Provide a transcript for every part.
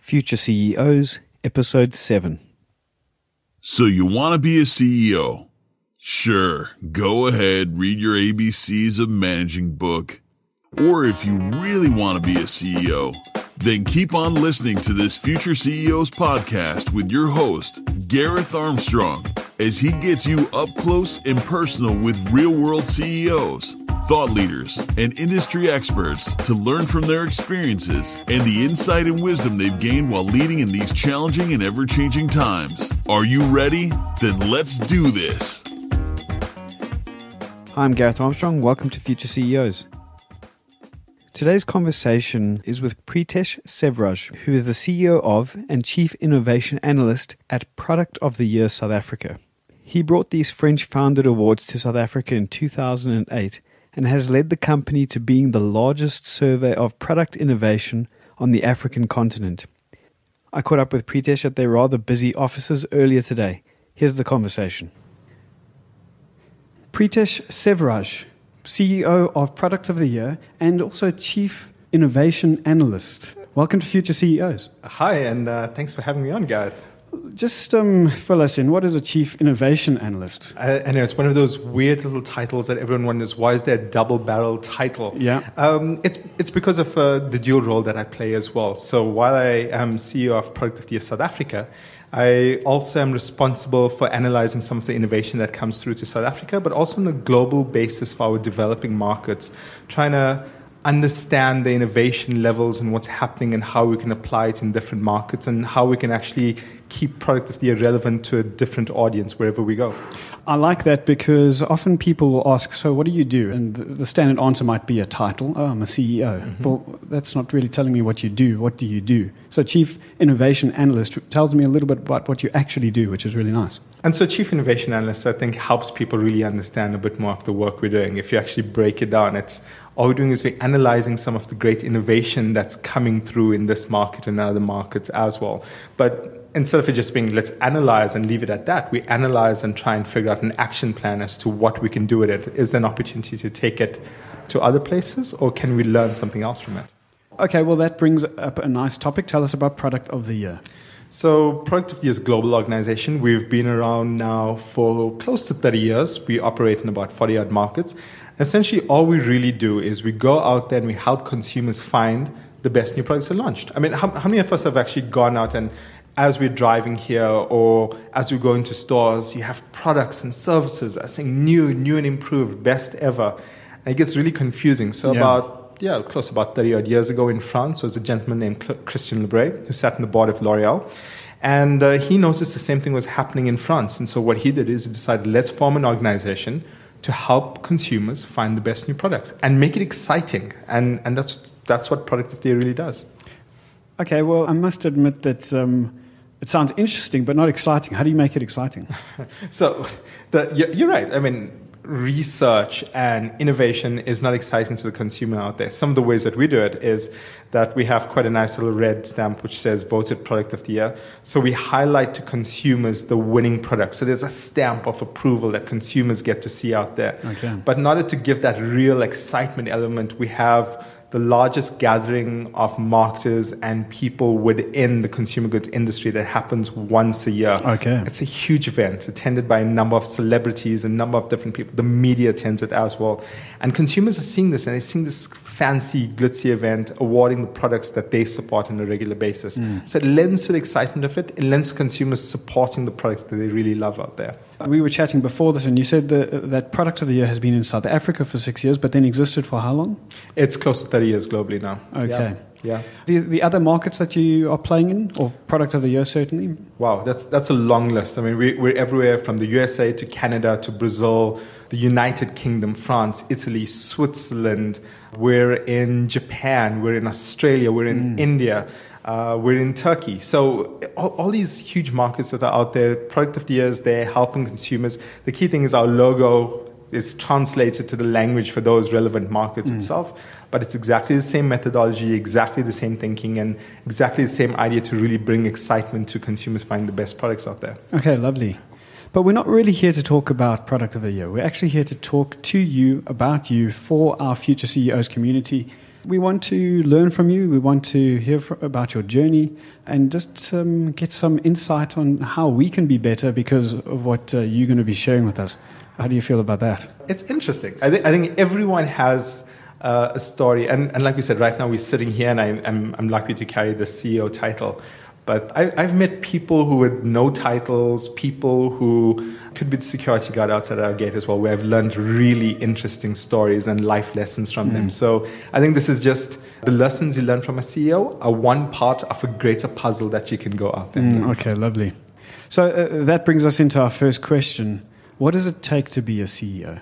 Future CEOs, Episode 7. So you want to be a CEO? Sure, go ahead, read your ABCs of Managing book. Or if you really want to be a CEO, then keep on listening to this Future CEOs podcast with your host, Gareth Armstrong, as he gets you up close and personal with real-world CEOs, thought leaders, and industry experts to learn from their experiences and the insight and wisdom they've gained while leading in these challenging and ever-changing times. Are you ready? Then let's do this. Hi, I'm Gareth Armstrong. Welcome to Future CEOs. Today's conversation is with Pritesh Sevraj, who is the CEO of and Chief Innovation Analyst at Product of the Year South Africa. He brought these French Founded Awards to South Africa in 2008 and has led the company to being the largest survey of product innovation on the African continent. I caught up with Pritesh at their rather busy offices earlier today. Here's the conversation. Pritesh Sevraj, CEO of Product of the Year and also Chief Innovation Analyst. Welcome to Future CEOs. Hi, and thanks for having me on, Gareth. Just fill us in. What is a Chief Innovation Analyst? I know it's one of those weird little titles that everyone wonders, why is there a double-barrel title? Yeah. It's because of the dual role that I play as well. So while I am CEO of Product of the Year South Africa, I also am responsible for analyzing some of the innovation that comes through to South Africa, but also on a global basis for our developing markets, trying to understand the innovation levels and what's happening and how we can apply it in different markets and how we can actually keep Product of the Year relevant to a different audience wherever we go. I like that because often people will ask, so what do you do? And the standard answer might be a title. Oh, I'm a CEO. Mm-hmm. But that's not really telling me what you do. What do you do? So Chief Innovation Analyst tells me a little bit about what you actually do, which is really nice. And so Chief Innovation Analyst, I think, helps people really understand a bit more of the work we're doing. If you actually break it down, all we're doing is we're analyzing some of the great innovation that's coming through in this market and other markets as well. But instead of it just being, let's analyze and leave it at that, we analyze and try and figure out an action plan as to what we can do with it. Is there an opportunity to take it to other places, or can we learn something else from it? Okay, well, that brings up a nice topic. Tell us about Product of the Year. So Product of the Year is a global organization. We've been around now for close to 30 years. We operate in about 40-odd markets. Essentially, all we really do is we go out there and we help consumers find the best new products that are launched. I mean, how many of us have actually gone out and as we're driving here or as we go into stores, you have products and services that are saying new and improved, best ever. And it gets really confusing. So about 30-odd years ago in France, there was a gentleman named Christian Lebray who sat on the board of L'Oreal. And he noticed the same thing was happening in France. And so what he did is he decided, let's form an organization to help consumers find the best new products and make it exciting. And that's what Product of the Year really does. Okay, well, I must admit that it sounds interesting, but not exciting. How do you make it exciting? So you're right. I mean, research and innovation is not exciting to the consumer out there. Some of the ways that we do it is that we have quite a nice little red stamp which says voted Product of the Year. So we highlight to consumers the winning product. So there's a stamp of approval that consumers get to see out there. Okay. But in order to give that real excitement element, we have the largest gathering of marketers and people within the consumer goods industry that happens once a year. Okay. It's a huge event attended by a number of celebrities, a number of different people. The media attends it as well. And consumers are seeing this, and they're seeing this fancy, glitzy event awarding the products that they support on a regular basis. So it lends to the excitement of it. It lends to consumers supporting the products that they really love out there. We were chatting before this, and you said that Product of the Year has been in South Africa for 6 years, but then existed for how long? It's close to 30 years globally now. Okay. Yeah. The other markets that you are playing in, or Product of the Year certainly? Wow, that's a long list. I mean, we're everywhere from the USA to Canada to Brazil, the United Kingdom, France, Italy, Switzerland. We're in Japan, we're in Australia, we're in India. We're in Turkey. So all these huge markets that are out there, Product of the Year is there helping consumers. The key thing is our logo is translated to the language for those relevant markets itself. But it's exactly the same methodology, exactly the same thinking, and exactly the same idea to really bring excitement to consumers finding the best products out there. Okay, lovely. But we're not really here to talk about Product of the Year. We're actually here to talk to you, about you, for our Future CEOs community. We want to learn from you. We want to hear about your journey and just get some insight on how we can be better because of what you're going to be sharing with us. How do you feel about that? It's interesting. I think everyone has a story. And like we said, right now we're sitting here and I'm lucky to carry the CEO title. But I've met people who with no titles, people who could be the security guard outside our gate as well, where I've learned really interesting stories and life lessons from them. So I think this is just the lessons you learn from a CEO are one part of a greater puzzle that you can go out there. Okay, lovely. So that brings us into our first question. What does it take to be a CEO?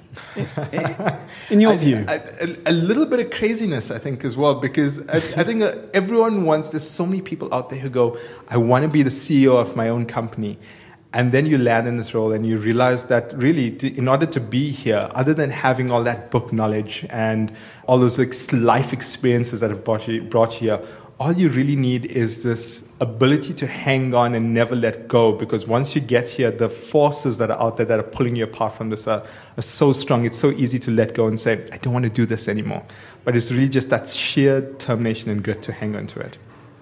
In your view? A little bit of craziness, I think, as well, because I think everyone wants, there's so many people out there who go, I want to be the CEO of my own company. And then you land in this role and you realize that really, in order to be here, other than having all that book knowledge and all those life experiences that have brought you here, all you really need is this ability to hang on and never let go, because once you get here, the forces that are out there that are pulling you apart from this are so strong. It's so easy to let go and say, I don't want to do this anymore. But it's really just that sheer determination and grit to hang on to it.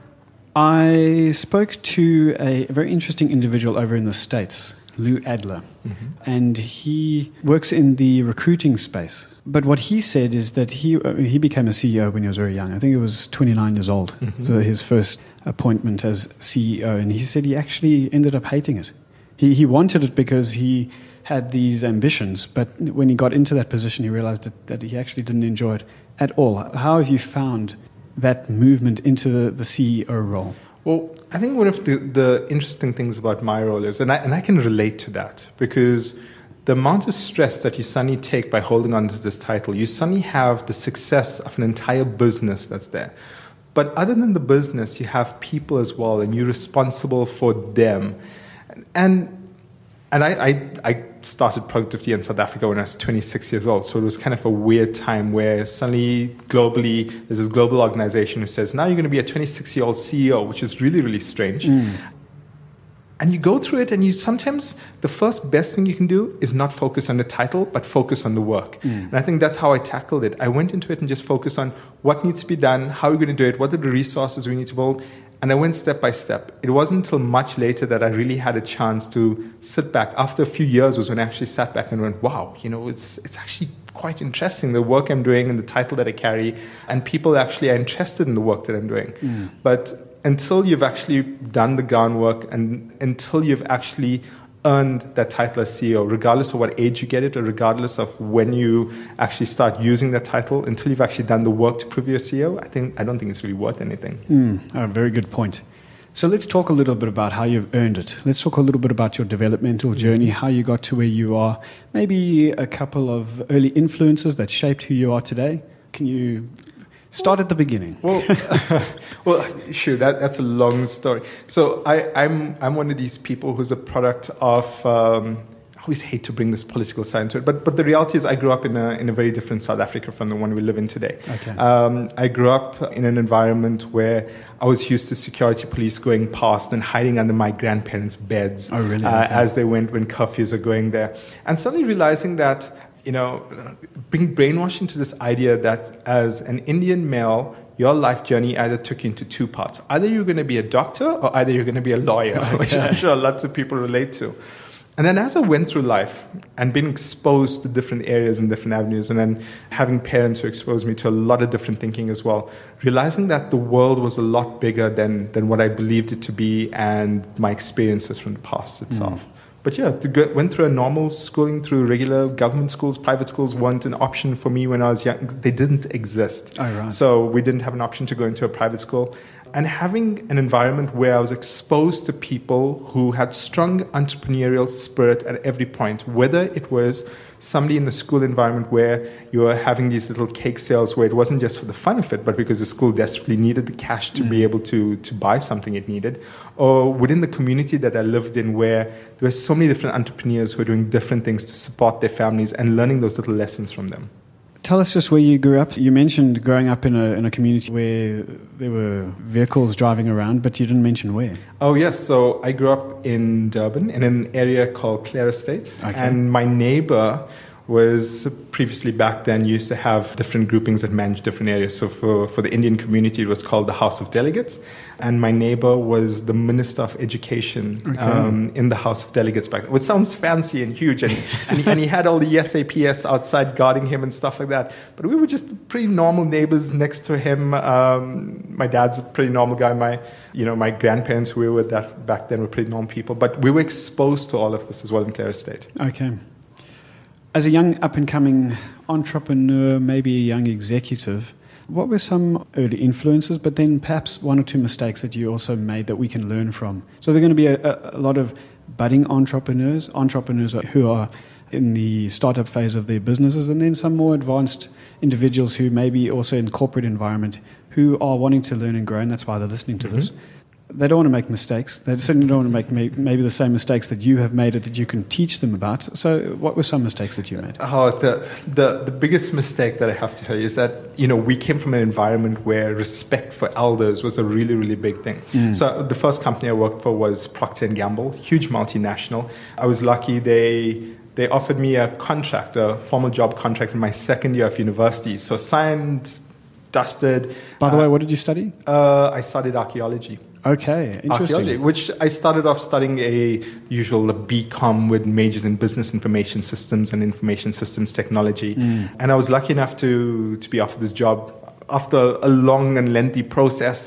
I spoke to a very interesting individual over in the States, Lou Adler, and he works in the recruiting space. But what he said is that he became a CEO when he was very young. I think he was 29 years old, so his first appointment as CEO. And he said he actually ended up hating it. He wanted it because he had these ambitions, but when he got into that position, he realized that he actually didn't enjoy it at all. How have you found that movement into the CEO role? Well, I think one of the interesting things about my role is, and I can relate to that, because the amount of stress that you suddenly take by holding on to this title, you suddenly have the success of an entire business that's there. But other than the business, you have people as well, and you're responsible for them. And I started Productivity in South Africa when I was 26 years old. So it was kind of a weird time where suddenly globally, there's this global organization who says, now you're going to be a 26-year-old CEO, which is really, really strange. And you go through it, and you sometimes the first best thing you can do is not focus on the title, but focus on the work. And I think that's how I tackled it. I went into it and just focused on what needs to be done, how we're going to do it, what are the resources we need to build. And I went step by step. It wasn't until much later that I really had a chance to sit back. After a few years was when I actually sat back and went, wow, it's actually quite interesting, the work I'm doing and the title that I carry, and people actually are interested in the work that I'm doing. But until you've actually done the groundwork and until you've actually earned that title as CEO, regardless of what age you get it or regardless of when you actually start using that title, until you've actually done the work to prove you're a CEO, I don't think it's really worth anything. A very good point. So let's talk a little bit about how you've earned it. Let's talk a little bit about your developmental journey, how you got to where you are, maybe a couple of early influences that shaped who you are today. Can you start at the beginning? Well, sure. That's a long story. So I'm one of these people who's a product of. I always hate to bring this political side into it, but the reality is I grew up in a very different South Africa from the one we live in today. Okay. I grew up in an environment where I was used to security police going past and hiding under my grandparents' beds. Oh, really? Okay. As they went when curfews are going there, and suddenly realizing that. Being brainwashed into this idea that as an Indian male, your life journey either took you into two parts. Either you're going to be a doctor or either you're going to be a lawyer, which I'm sure lots of people relate to. And then as I went through life and being exposed to different areas and different avenues, and then having parents who exposed me to a lot of different thinking as well, realizing that the world was a lot bigger than what I believed it to be and my experiences from the past itself. But yeah, went through a normal schooling through regular government schools. Private schools weren't an option for me when I was young. They didn't exist. Oh, right. So we didn't have an option to go into a private school. And having an environment where I was exposed to people who had strong entrepreneurial spirit at every point, whether it was somebody in the school environment where you were having these little cake sales where it wasn't just for the fun of it, but because the school desperately needed the cash to be able to buy something it needed, or within the community that I lived in where there were so many different entrepreneurs who were doing different things to support their families and learning those little lessons from them. Tell us just where you grew up. You mentioned growing up in a community where there were vehicles driving around, but you didn't mention where. Oh, yes. So I grew up in Durban in an area called Clare Estate. Okay. And my neighbor was previously back then used to have different groupings that managed different areas. So for the Indian community, it was called the House of Delegates. And my neighbor was the Minister of Education in the House of Delegates back then, which sounds fancy and huge. And he had all the SAPS outside guarding him and stuff like that. But we were just pretty normal neighbors next to him. My dad's a pretty normal guy. My grandparents who we were with that back then were pretty normal people. But we were exposed to all of this as well in Clare Estate. Okay. As a young up-and-coming entrepreneur, maybe a young executive, what were some early influences, but then perhaps one or two mistakes that you also made that we can learn from? So there are going to be a lot of budding entrepreneurs who are in the startup phase of their businesses, and then some more advanced individuals who may be also in corporate environment who are wanting to learn and grow, and that's why they're listening to this. They don't want to make mistakes. They certainly don't want to make maybe the same mistakes that you have made or that you can teach them about. So what were some mistakes that you made? The biggest mistake that I have to tell you is that, we came from an environment where respect for elders was a really, really big thing. So the first company I worked for was Procter & Gamble, huge multinational. I was lucky they offered me a contract, a formal job contract in my second year of university. So signed, dusted. By the way, what did you study? I studied archaeology. Okay, interesting. Archaeology, which I started off studying a BCom with majors in business information systems and information systems technology. And I was lucky enough to be offered this job after a long and lengthy process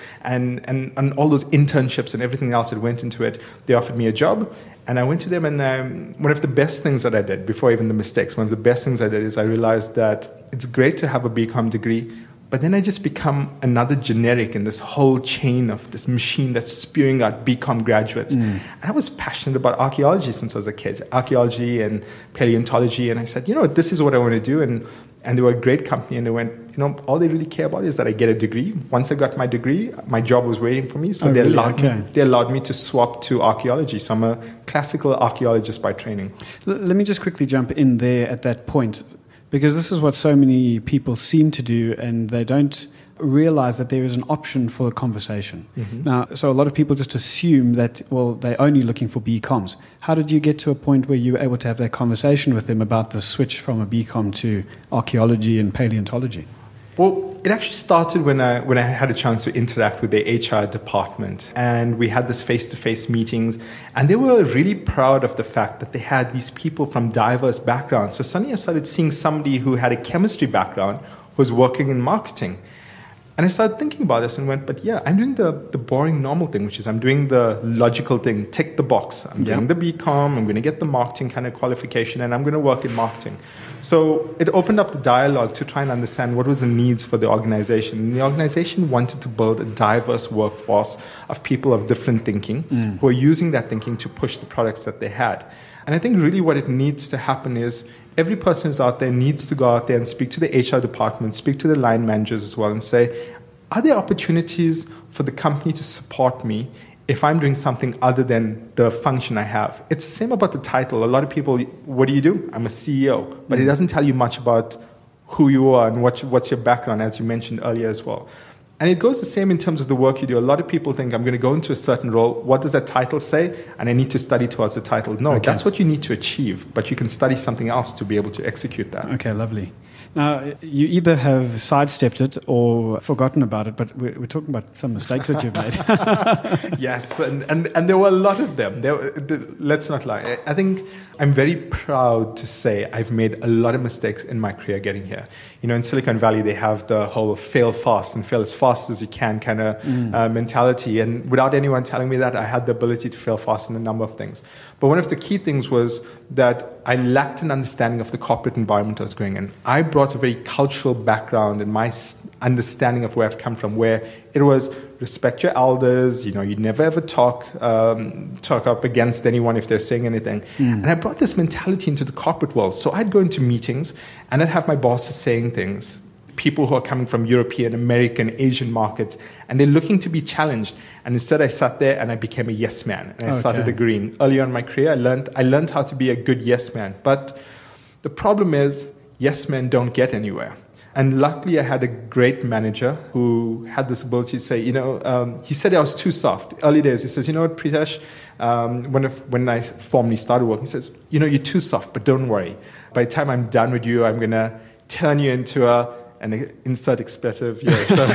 and all those internships and everything else that went into it. They offered me a job. And I went to them, and one of the best things that I did, before even the mistakes, one of the best things I did is I realized that it's great to have a BCom degree, but then I just become another generic in this whole chain of this machine that's spewing out BCom graduates. And I was passionate about archaeology since I was a kid, archaeology and paleontology. And I said, this is what I want to do. And they were a great company. And they went, all they really care about is that I get a degree. Once I got my degree, my job was waiting for me. So they allowed me to swap to archaeology. So I'm a classical archaeologist by training. Let me just quickly jump in there at that point, because this is what so many people seem to do, and they don't realize that there is an option for a conversation. Now, so a lot of people just assume that, they're only looking for BComs. How did you get to a point where you were able to have that conversation with them about the switch from a BCom to archaeology and paleontology? Well, it actually started when I had a chance to interact with the HR department, and we had this face-to-face meetings, and they were really proud of the fact that they had these people from diverse backgrounds. So suddenly I started seeing somebody who had a chemistry background who was working in marketing. And I started thinking about this and went, but yeah, I'm doing the boring, normal thing, which is I'm doing the logical thing, tick the box. I'm doing the BCom, I'm going to get the marketing kind of qualification, and I'm going to work in marketing. So it opened up the dialogue to try and understand what was the needs for the organization. And the organization wanted to build a diverse workforce of people of different thinking who are using that thinking to push the products that they had. And I think really what it needs to happen is every person who's out there needs to go out there and speak to the HR department, speak to the line managers as well, and say, are there opportunities for the company to support me if I'm doing something other than the function I have? It's the same about the title. A lot of people, what do you do? I'm a CEO. But it doesn't tell you much about who you are and what's your background, as you mentioned earlier as well. And it goes the same in terms of the work you do. A lot of people think, I'm going to go into a certain role. What does that title say? And I need to study towards the title. No, that's what you need to achieve. But you can study something else to be able to execute that. Okay, lovely. Now, you either have sidestepped it or forgotten about it, but we're talking about some mistakes that you've made. Yes, and there were a lot of them. Let's not lie. I think I'm very proud to say I've made a lot of mistakes in my career getting here. In Silicon Valley, they have the whole fail fast and fail as fast as you can kind of mentality. And without anyone telling me that, I had the ability to fail fast in a number of things. But one of the key things was that I lacked an understanding of the corporate environment I was going in. I brought a very cultural background in my understanding of where I've come from, where it was respect your elders, you'd never ever talk up against anyone if they're saying anything. And I brought this mentality into the corporate world. So I'd go into meetings and I'd have my bosses saying things, people who are coming from European, American, Asian markets, and they're looking to be challenged. And instead I sat there and I became a yes man. And I started agreeing. Earlier in my career, I learned how to be a good yes man. But the problem is, yes men don't get anywhere. And luckily, I had a great manager who had this ability to say, he said I was too soft. Early days, he says, you know what, Pritesh, when I formally started working, he says, you're too soft, but don't worry. By the time I'm done with you, I'm going to turn you into an insert expletive. Yeah, so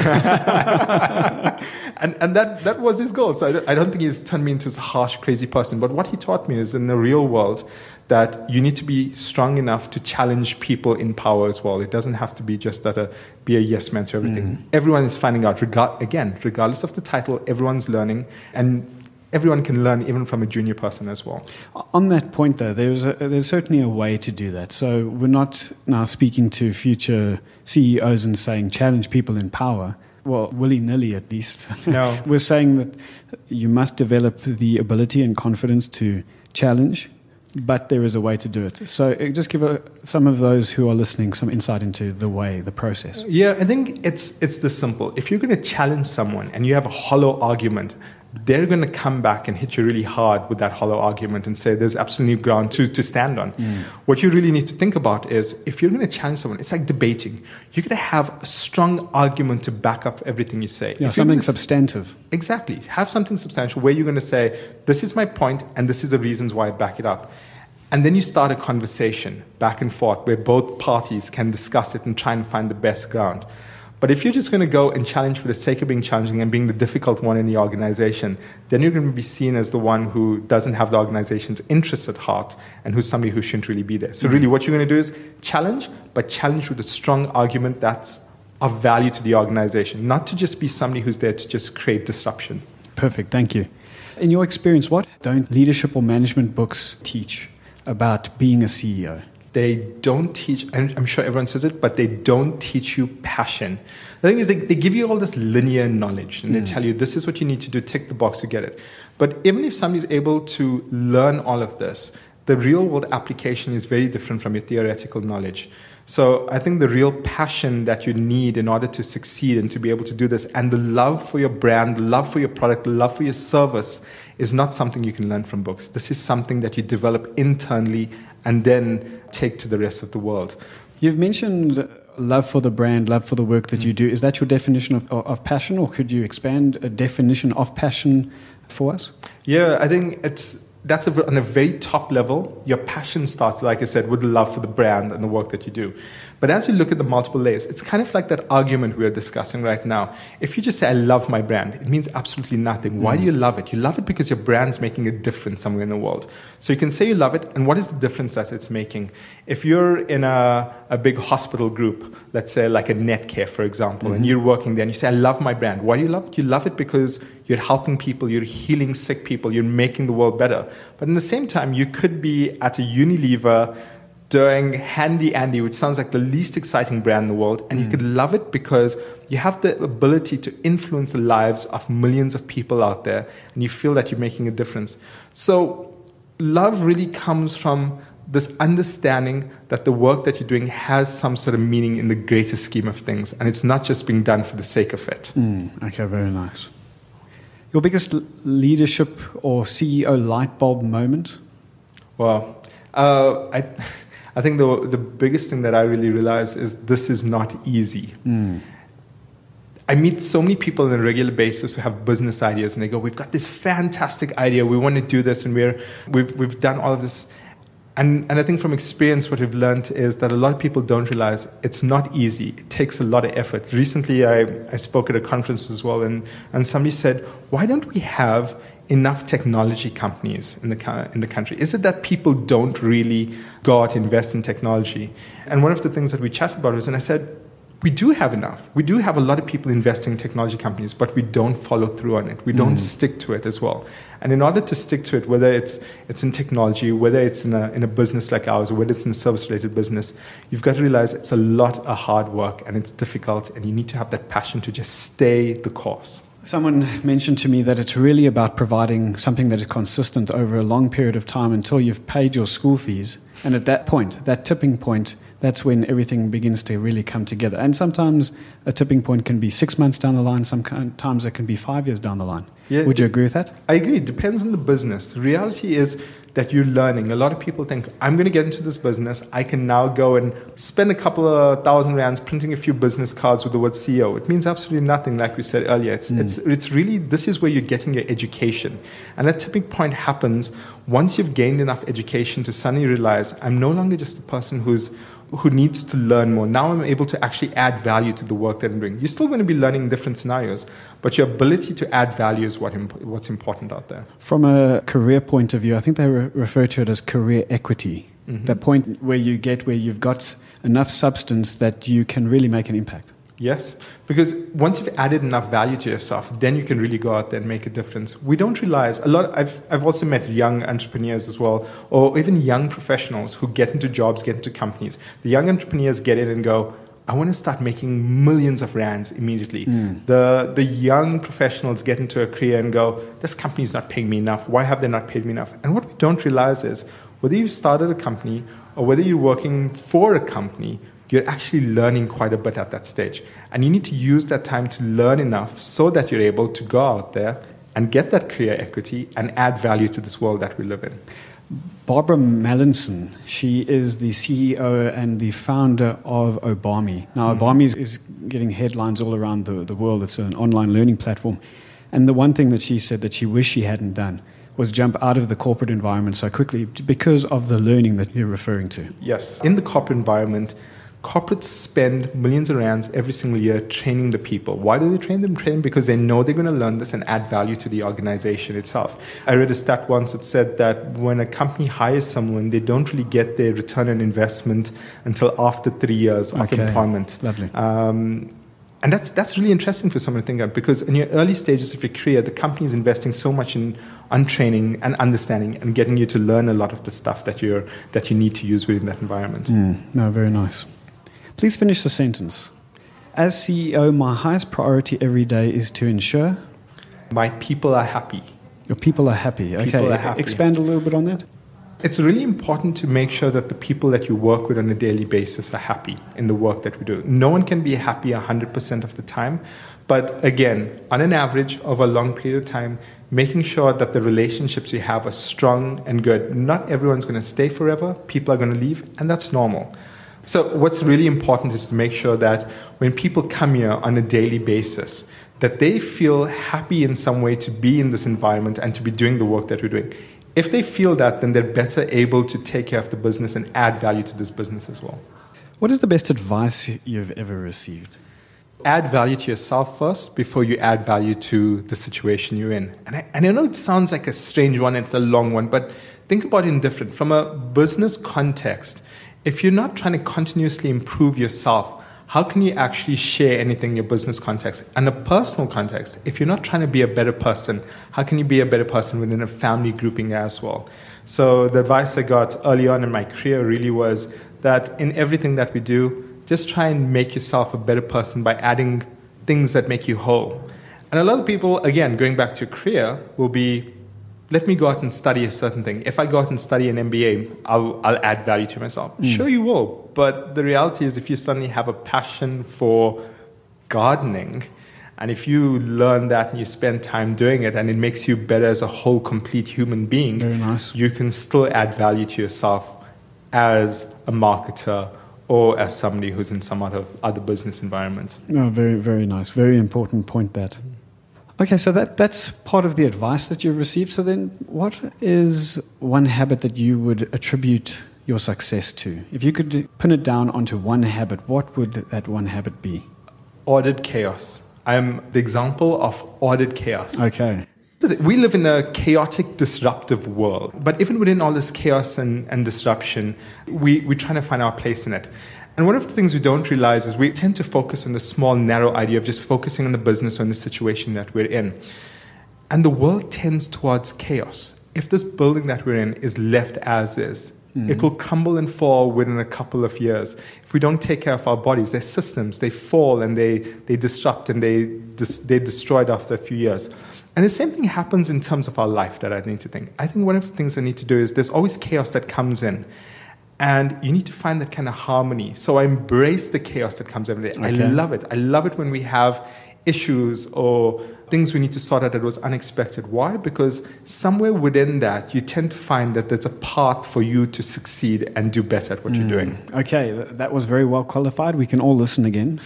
and that was his goal. So I don't think he's turned me into a harsh, crazy person. But what he taught me is in the real world that you need to be strong enough to challenge people in power as well. It doesn't have to be just be a yes man to everything. Everyone is finding out, regardless of the title, everyone's learning. And everyone can learn even from a junior person as well. On that point, though, there's certainly a way to do that. So we're not now speaking to future CEOs and saying challenge people in power. Well, willy-nilly at least. No. We're saying that you must develop the ability and confidence to challenge, but there is a way to do it. So just give some of those who are listening some insight into the process. Yeah, I think it's this simple. If you're going to challenge someone and you have a hollow argument, they're going to come back and hit you really hard with that hollow argument and say there's absolutely no ground to stand on. What you really need to think about is if you're going to challenge someone, it's like debating. You're going to have a strong argument to back up everything you say. Yeah, something substantive. Exactly. Have something substantial where you're going to say, this is my point and this is the reasons why I back it up. And then you start a conversation back and forth where both parties can discuss it and try and find the best ground. But if you're just going to go and challenge for the sake of being challenging and being the difficult one in the organization, then you're going to be seen as the one who doesn't have the organization's interests at heart and who's somebody who shouldn't really be there. So really what you're going to do is challenge, but challenge with a strong argument that's of value to the organization, not to just be somebody who's there to just create disruption. Perfect. Thank you. In your experience, what don't leadership or management books teach about being a CEO? They don't teach, and I'm sure everyone says it, but they don't teach you passion. The thing is, they give you all this linear knowledge, and they tell you this is what you need to do, tick the box to get it. But even if somebody's able to learn all of this, the real world application is very different from your theoretical knowledge. So I think the real passion that you need in order to succeed and to be able to do this, and the love for your brand, the love for your product, the love for your service, is not something you can learn from books. This is something that you develop internally and then take to the rest of the world. You've mentioned love for the brand, love for the work that you do. Is that your definition of passion, or could you expand a definition of passion for us? Yeah, I think that's on a very top level. Your passion starts, like I said, with the love for the brand and the work that you do. But as you look at the multiple layers, it's kind of like that argument we're discussing right now. If you just say, I love my brand, it means absolutely nothing. Why do you love it? You love it because your brand's making a difference somewhere in the world. So you can say you love it, and what is the difference that it's making? If you're in a big hospital group, let's say like a Netcare, for example, and you're working there, and you say, I love my brand. Why do you love it? You love it because you're helping people, you're healing sick people, you're making the world better. But in the same time, you could be at a Unilever doing Handy Andy, which sounds like the least exciting brand in the world, and you could love it because you have the ability to influence the lives of millions of people out there, and you feel that you're making a difference. So love really comes from this understanding that the work that you're doing has some sort of meaning in the greater scheme of things, and it's not just being done for the sake of it. Okay, very nice. Your biggest leadership or CEO light bulb moment? Well, I think the biggest thing that I really realize is this is not easy. I meet so many people on a regular basis who have business ideas, and they go, we've got this fantastic idea, we want to do this, and we've done all of this. And I think from experience, what we've learned is that a lot of people don't realize it's not easy. It takes a lot of effort. Recently, I spoke at a conference as well, and somebody said, why don't we have enough technology companies in the country? Is it that people don't really go out and invest in technology? And one of the things that we chatted about was, and I said, we do have enough. We do have a lot of people investing in technology companies, but we don't follow through on it. We don't stick to it as well. And in order to stick to it, whether it's in technology, whether it's in a business like ours, or whether it's in a service-related business, you've got to realize it's a lot of hard work and it's difficult, and you need to have that passion to just stay the course. Someone mentioned to me that it's really about providing something that is consistent over a long period of time until you've paid your school fees. And at that point, that tipping point, that's when everything begins to really come together. And sometimes a tipping point can be 6 months down the line, sometimes it can be 5 years down the line. Yeah, Would you agree with that? I agree. It depends on the business. The reality is that you're learning. A lot of people think, I'm going to get into this business. I can now go and spend a couple of thousand rands printing a few business cards with the word CEO. It means absolutely nothing, like we said earlier. It's really, this is where you're getting your education. And that tipping point happens once you've gained enough education to suddenly realize, I'm no longer just a person who needs to learn more. Now I'm able to actually add value to the work that I'm doing. You're still going to be learning different scenarios, but your ability to add value is what's important out there. From a career point of view, I think they refer to it as career equity. Mm-hmm. The point where you've got enough substance that you can really make an impact. Yes, because once you've added enough value to yourself, then you can really go out there and make a difference. We don't realize a lot. I've also met young entrepreneurs as well, or even young professionals who get into jobs, get into companies. The young entrepreneurs get in and go, I want to start making millions of rands immediately. The young professionals get into a career and go, this company's not paying me enough. Why have they not paid me enough? And what we don't realize is whether you've started a company or whether you're working for a company, you're actually learning quite a bit at that stage. And you need to use that time to learn enough so that you're able to go out there and get that career equity and add value to this world that we live in. Barbara Mallinson, she is the CEO and the founder of Obami. Now, Obami is getting headlines all around the world. It's an online learning platform. And the one thing that she said that she wished she hadn't done was jump out of the corporate environment so quickly because of the learning that you're referring to. Yes. In the corporate environment, corporates spend millions of rands every single year training the people. Why do they train them? Train because they know they're going to learn this and add value to the organization itself. I read a stat once that said that when a company hires someone, they don't really get their return on investment until after 3 years of employment. Lovely. And that's really interesting for someone to think of, because in your early stages of your career, the company is investing so much on training and understanding and getting you to learn a lot of the stuff that you need to use within that environment. No, very nice. Please finish the sentence. As CEO, my highest priority every day is to ensure my people are happy. Your people are happy. Okay, people are happy. Expand a little bit on that. It's really important to make sure that the people that you work with on a daily basis are happy in the work that we do. No one can be happy 100% of the time. But again, on an average over a long period of time, making sure that the relationships you have are strong and good. Not everyone's going to stay forever. People are going to leave, and that's normal. So what's really important is to make sure that when people come here on a daily basis, that they feel happy in some way to be in this environment and to be doing the work that we're doing. If they feel that, then they're better able to take care of the business and add value to this business as well. What is the best advice you've ever received? Add value to yourself first before you add value to the situation you're in. And I know it sounds like a strange one, it's a long one, but think about it different. From a business context, if you're not trying to continuously improve yourself, how can you actually share anything in your business context? And a personal context, if you're not trying to be a better person, how can you be a better person within a family grouping as well? So the advice I got early on in my career really was that in everything that we do, just try and make yourself a better person by adding things that make you whole. And a lot of people, again, going back to your career, will be, let me go out and study a certain thing. If I go out and study an MBA, I'll add value to myself. Sure, you will. But the reality is if you suddenly have a passion for gardening, and if you learn that and you spend time doing it and it makes you better as a whole, complete human being, very nice. You can still add value to yourself as a marketer or as somebody who's in some other business environment. Oh, very, very nice. Very important point that. Okay, so that's part of the advice that you've received. So then what is one habit that you would attribute your success to? If you could pin it down onto one habit, what would that one habit be? Ordered chaos. I'm the example of ordered chaos. Okay. We live in a chaotic, disruptive world. But even within all this chaos and disruption, we're trying to find our place in it. And one of the things we don't realize is we tend to focus on the small, narrow idea of just focusing on the business or on the situation that we're in. And the world tends towards chaos. If this building that we're in is left as is, it will crumble and fall within a couple of years. If we don't take care of our bodies, their systems, they fall and they disrupt and they're destroyed after a few years. And the same thing happens in terms of our life that I need to think. I think one of the things I need to do is there's always chaos that comes in. And you need to find that kind of harmony. So I embrace the chaos that comes every day. Okay. I love it. I love it when we have issues or things we need to sort out that was unexpected. Why? Because somewhere within that, you tend to find that there's a path for you to succeed and do better at what you're doing. Okay, that was very well qualified. We can all listen again.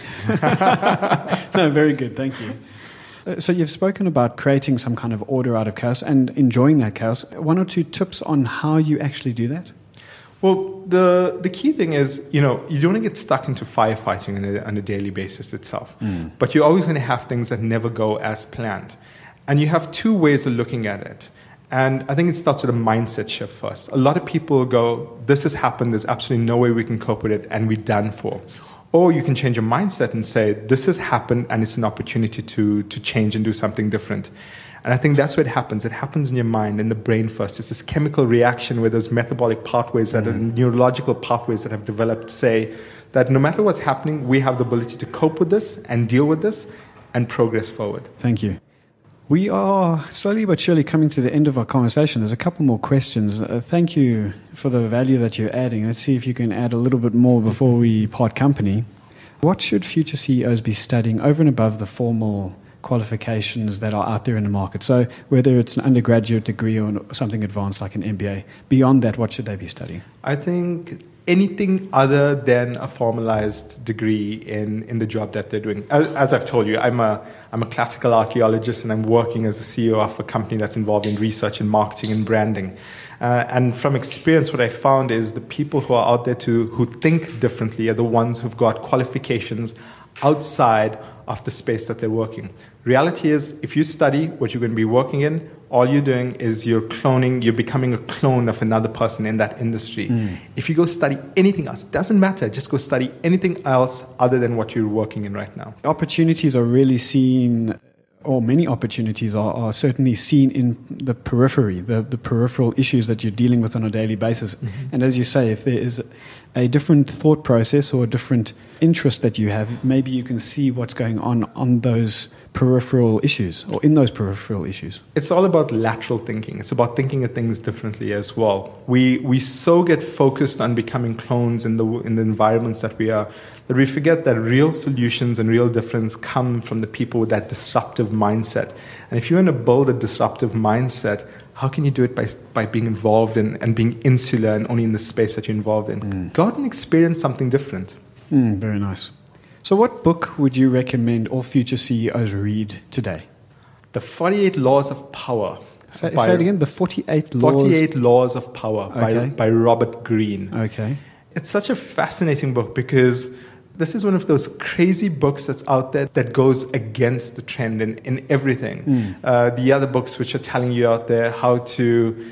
No, very good. Thank you. So you've spoken about creating some kind of order out of chaos and enjoying that chaos. One or two tips on how you actually do that? Well, the key thing is, you don't want to get stuck into firefighting on a daily basis itself. But you're always going to have things that never go as planned. And you have two ways of looking at it. And I think it starts with a mindset shift first. A lot of people go, this has happened, there's absolutely no way we can cope with it, and we're done for. Or you can change your mindset and say, this has happened, and it's an opportunity to change and do something different. And I think that's where it happens. It happens in your mind, in the brain first. It's this chemical reaction where those metabolic pathways, that are neurological pathways that have developed, say that no matter what's happening, we have the ability to cope with this and deal with this and progress forward. Thank you. We are slowly but surely coming to the end of our conversation. There's a couple more questions. Thank you for the value that you're adding. Let's see if you can add a little bit more before we part company. What should future CEOs be studying over and above the formal qualifications that are out there in the market? So whether it's an undergraduate degree or something advanced like an MBA, beyond that, what should they be studying? I think anything other than a formalized degree in the job that they're doing. As I've told you, I'm a classical archaeologist, and I'm working as a CEO of a company that's involved in research and marketing and branding. And from experience, what I found is the people who are out there who think differently are the ones who've got qualifications outside of the space that they're working. Reality is, if you study what you're going to be working in, all you're doing is you're becoming a clone of another person in that industry. If you go study anything else, it doesn't matter, just go study anything else other than what you're working in right now. Opportunities are really seen, or many opportunities are certainly seen in the periphery, the peripheral issues that you're dealing with on a daily basis. And as you say, if there is a different thought process or a different interest that you have, maybe you can see what's going on those peripheral issues or in those peripheral issues. It's all about lateral thinking. It's about thinking of things differently as well. We so get focused on becoming clones in the environments that we are, that we forget that real solutions and real difference come from the people with that disruptive mindset. And if you want to build a disruptive mindset, how can you do it by being involved and being insular and only in the space that you're involved in? Go out and experience something different. Very nice. So what book would you recommend all future CEOs read today? The 48 Laws of Power. Say it again, the 48 Laws of Power by Robert Greene. Okay. It's such a fascinating book because this is one of those crazy books that's out there that goes against the trend in everything. The other books which are telling you out there how to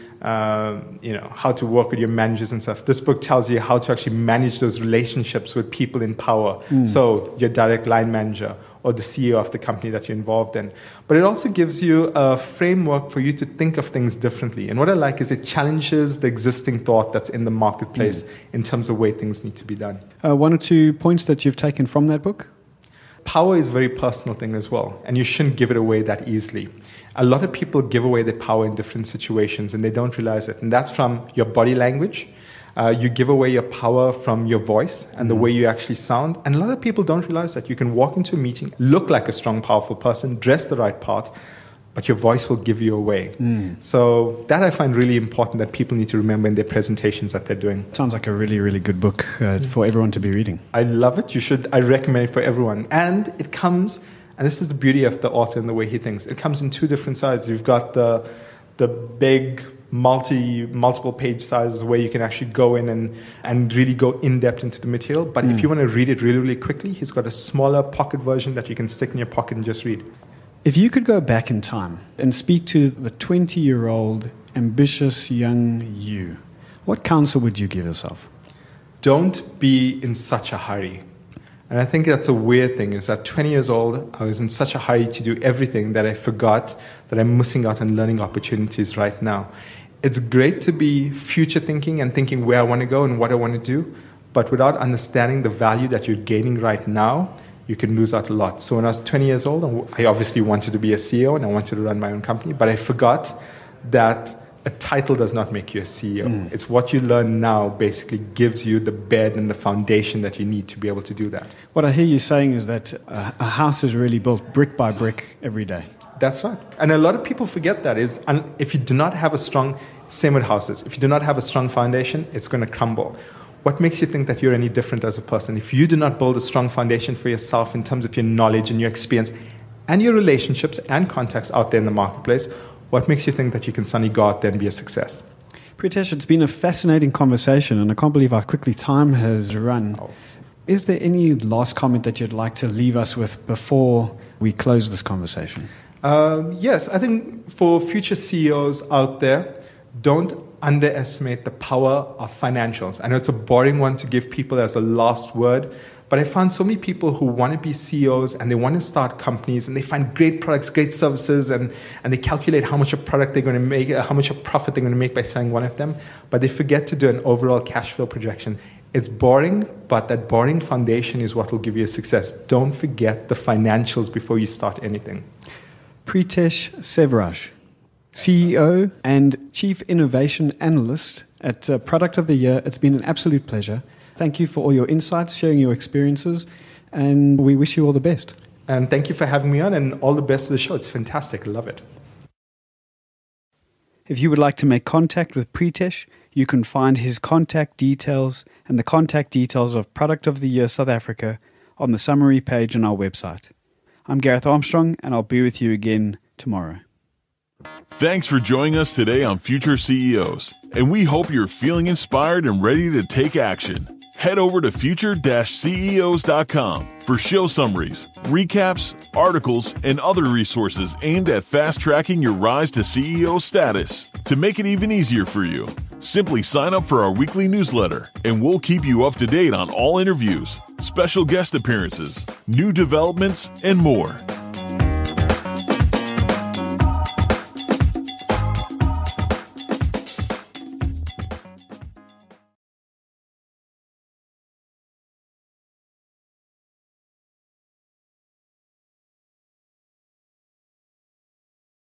work with your managers and stuff. This book tells you how to actually manage those relationships with people in power. So your direct line manager or the CEO of the company that you're involved in. But it also gives you a framework for you to think of things differently. And what I like is it challenges the existing thought that's in the marketplace in terms of way things need to be done. One or two points that you've taken from that book? Power is a very personal thing as well, and you shouldn't give it away that easily. A lot of people give away their power in different situations, and they don't realize it. And that's from your body language. You give away your power from your voice and the way you actually sound. And a lot of people don't realize that you can walk into a meeting, look like a strong, powerful person, dress the right part, but your voice will give you away. So that I find really important that people need to remember in their presentations that they're doing. Sounds like a really, really good book for everyone to be reading. I love it. I recommend it for everyone. And it comes, and this is the beauty of the author and the way he thinks, it comes in two different sizes. You've got the big multiple page sizes where you can actually go in and really go in depth into the material. But if you want to read it really, really quickly, he's got a smaller pocket version that you can stick in your pocket and just read. If you could go back in time and speak to the 20-year-old ambitious young you, what counsel would you give yourself? Don't be in such a hurry. And I think that's a weird thing, is that 20 years old, I was in such a hurry to do everything that I forgot that I'm missing out on learning opportunities right now. It's great to be future thinking and thinking where I want to go and what I want to do, but without understanding the value that you're gaining right now, you can lose out a lot. So when I was 20 years old, I obviously wanted to be a CEO and I wanted to run my own company, but I forgot that a title does not make you a CEO. It's what you learn now basically gives you the bed and the foundation that you need to be able to do that. What I hear you saying is that a house is really built brick by brick every day. That's right. And a lot of people forget that is, if you do not have a strong, same with houses, if you do not have a strong foundation, it's going to crumble. What makes you think that you're any different as a person? If you do not build a strong foundation for yourself in terms of your knowledge and your experience and your relationships and contacts out there in the marketplace, what makes you think that you can suddenly go out there and be a success? Pritesh, it's been a fascinating conversation, and I can't believe how quickly time has run. Oh. Is there any last comment that you'd like to leave us with before we close this conversation? Yes, I think for future CEOs out there, don't underestimate the power of financials. I know it's a boring one to give people as a last word, but I found so many people who want to be CEOs and they want to start companies and they find great products, great services, and they calculate how much a product they're going to make, how much a profit they're going to make by selling one of them, but they forget to do an overall cash flow projection. It's boring, but that boring foundation is what will give you a success. Don't forget the financials before you start anything. Pritesh Sevraj, CEO and Chief Innovation Analyst at Product of the Year. It's been an absolute pleasure. Thank you for all your insights, sharing your experiences, and we wish you all the best. And thank you for having me on, and all the best to the show. It's fantastic. Love it. If you would like to make contact with Pritesh, you can find his contact details and the contact details of Product of the Year South Africa on the summary page on our website. I'm Gareth Armstrong, and I'll be with you again tomorrow. Thanks for joining us today on Future CEOs, and we hope you're feeling inspired and ready to take action. Head over to future-ceos.com for show summaries, recaps, articles, and other resources aimed at fast-tracking your rise to CEO status. To make it even easier for you, simply sign up for our weekly newsletter, and we'll keep you up to date on all interviews, special guest appearances, new developments, and more.